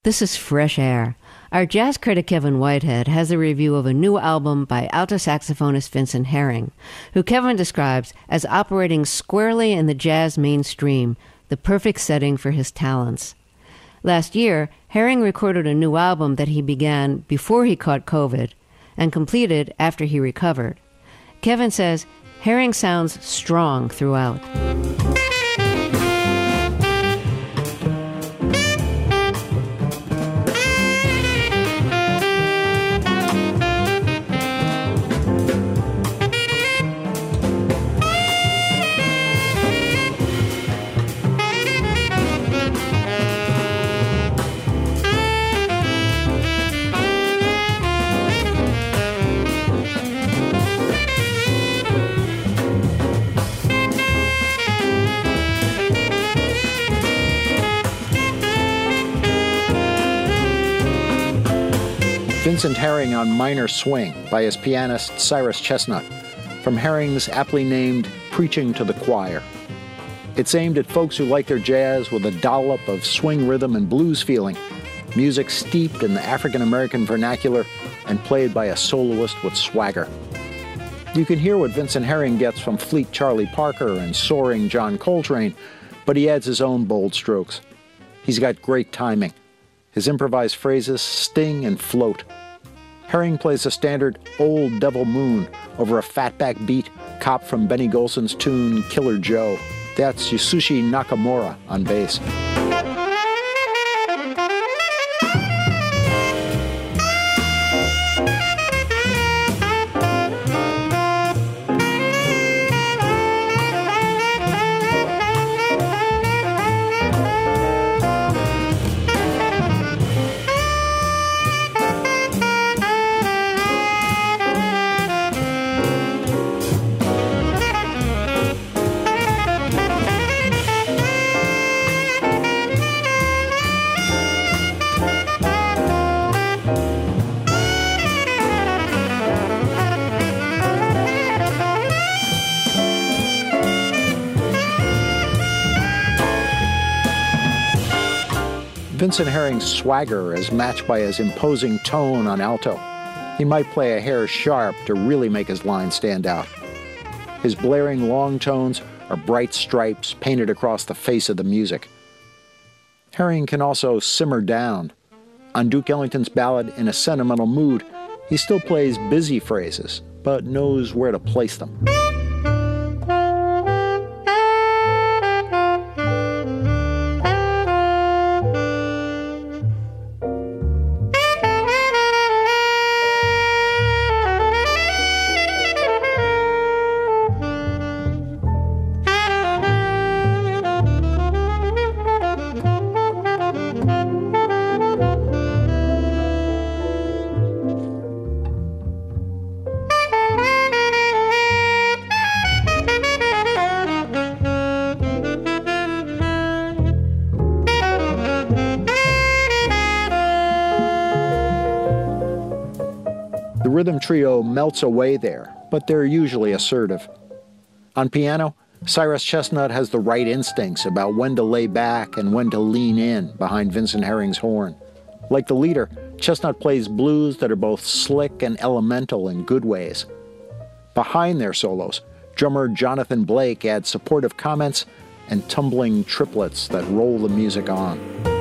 This is Fresh Air. Our jazz critic Kevin Whitehead has a review of a new album by alto saxophonist Vincent Herring, who Kevin describes as operating squarely in the jazz mainstream, the perfect setting for his talents. Last year, Herring recorded a new album that he began before he caught COVID and completed after he recovered. Kevin says Herring sounds strong throughout. Vincent Herring on Minor Swing by his pianist Cyrus Chestnut, from Herring's aptly named Preaching to the Choir. It's aimed at folks who like their jazz with a dollop of swing rhythm and blues feeling, music steeped in the African-American vernacular and played by a soloist with swagger. You can hear what Vincent Herring gets from Fleet Charlie Parker and soaring John Coltrane, but he adds his own bold strokes. He's got great timing. His improvised phrases sting and float. Herring plays a standard Old Devil Moon over a fatback beat copped from Benny Golson's tune Killer Joe. That's Yasushi Nakamura on bass. Vincent Herring's swagger is matched by his imposing tone on alto. He might play a hair sharp to really make his line stand out. His blaring long tones are bright stripes painted across the face of the music. Herring can also simmer down. On Duke Ellington's ballad In a Sentimental Mood, he still plays busy phrases, but knows where to place them. The rhythm trio melts away there, but they're usually assertive. On piano, Cyrus Chestnut has the right instincts about when to lay back and when to lean in behind Vincent Herring's horn. Like the leader, Chestnut plays blues that are both slick and elemental in good ways. Behind their solos, drummer Jonathan Blake adds supportive comments and tumbling triplets that roll the music on.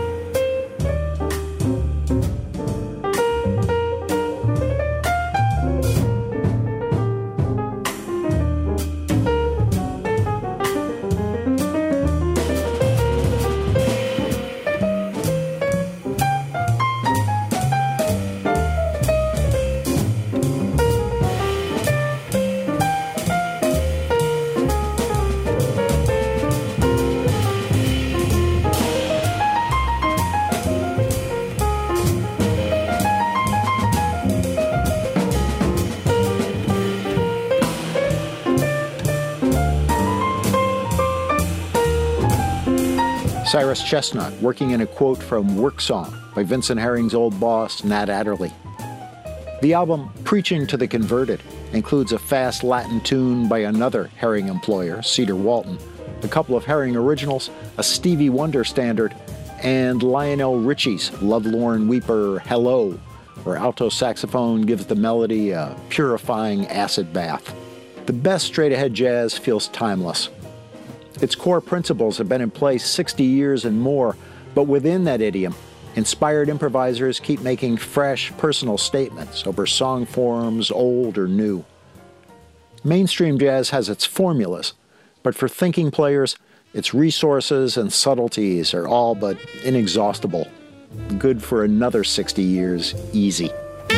Cyrus Chestnut, working in a quote from Work Song by Vincent Herring's old boss, Nat Adderley. The album Preaching to the Converted includes a fast Latin tune by another Herring employer, Cedar Walton, a couple of Herring originals, a Stevie Wonder standard, and Lionel Richie's Lovelorn Weeper Hello, where alto saxophone gives the melody a purifying acid bath. The best straight-ahead jazz feels timeless. Its core principles have been in place 60 years and more, but within that idiom, inspired improvisers keep making fresh, personal statements over song forms, old or new. Mainstream jazz has its formulas, but for thinking players, its resources and subtleties are all but inexhaustible. Good for another 60 years, easy.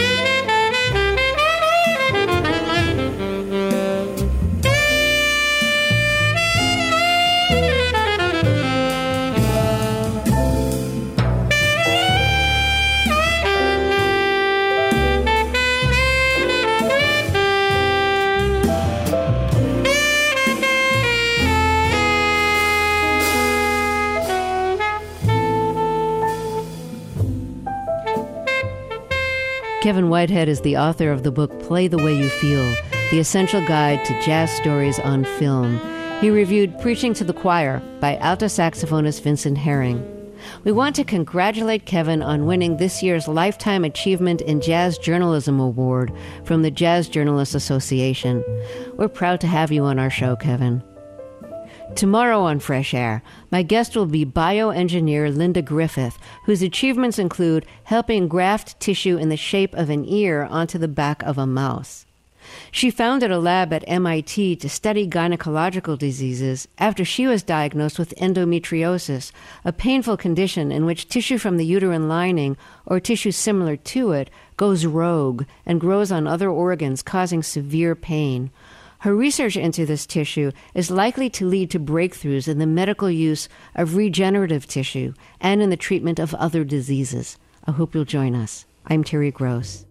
Kevin Whitehead is the author of the book Play the Way You Feel, The Essential Guide to Jazz Stories on Film. He reviewed Preaching to the Choir by alto saxophonist Vincent Herring. We want to congratulate Kevin on winning this year's Lifetime Achievement in Jazz Journalism Award from the Jazz Journalists Association. We're proud to have you on our show, Kevin. Tomorrow on Fresh Air, my guest will be bioengineer Linda Griffith, whose achievements include helping graft tissue in the shape of an ear onto the back of a mouse. She founded a lab at MIT to study gynecological diseases after she was diagnosed with endometriosis, a painful condition in which tissue from the uterine lining, or tissue similar to it, goes rogue and grows on other organs, causing severe pain. Her research into this tissue is likely to lead to breakthroughs in the medical use of regenerative tissue and in the treatment of other diseases. I hope you'll join us. I'm Terry Gross.